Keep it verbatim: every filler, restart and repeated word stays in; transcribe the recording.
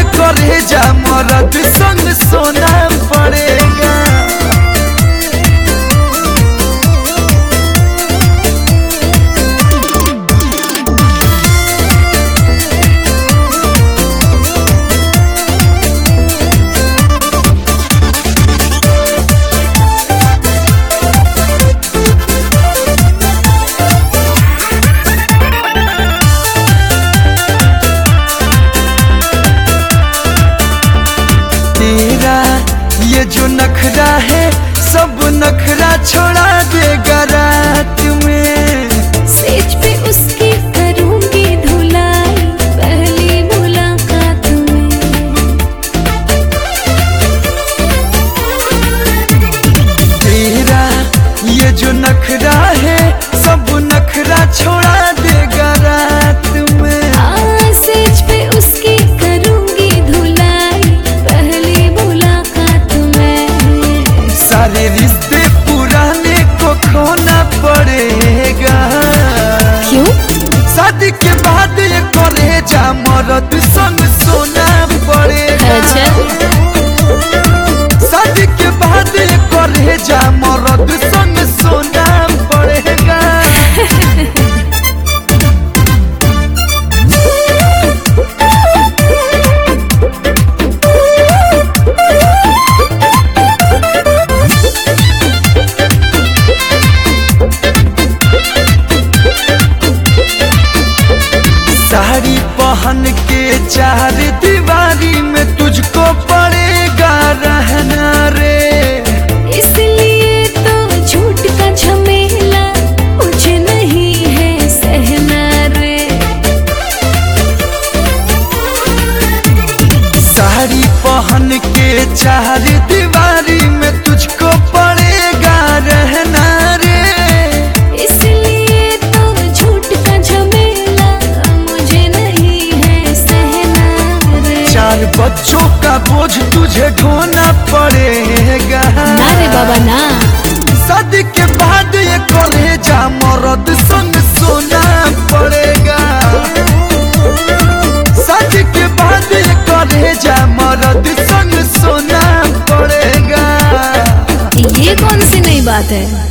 करे जा मरद संग सोना पड़ेगा। ये जो नखरा है सब नखरा छोड़ा देगा रात में। सेज पे उसकी करूंगी धुलाई पहली मुलाकात में। तेरा ये जो नखरा है सब नखरा छोड़ा देगा रात में। आ, सेज पे उसकी करूंगी धुलाई पहली मुलाकात में। सारे रिश्ते पुराने को खोना पड़ेगा। क्यों? शादी के बाद ये करे जा मरद संग सोना पड़ेगा। अच्छा। शादी के बाद ये करे जा मरद संग सोना पड़ेगा। साड़ी पहन के चार दीवारी में तुझको पड़ेगा रहना रे। इसलिए तो झूठ का झमेला मुझे नहीं है सहना रे। साड़ी पहन के चार दीवारी में तुझको पड़ेगा रहना रे। इसलिए तो झूठ का झमेला मुझे नहीं है सहना रे। चार बच्चों का बोझ तुझे ढोना पड़ेगा। ना रे बाबा ना। शादी के बाद ये करे जा मरद संग सोना पड़ेगा। शादी के बाद ये करे जा मरद संग सोना पड़ेगा। ये कौन सी नई बात है?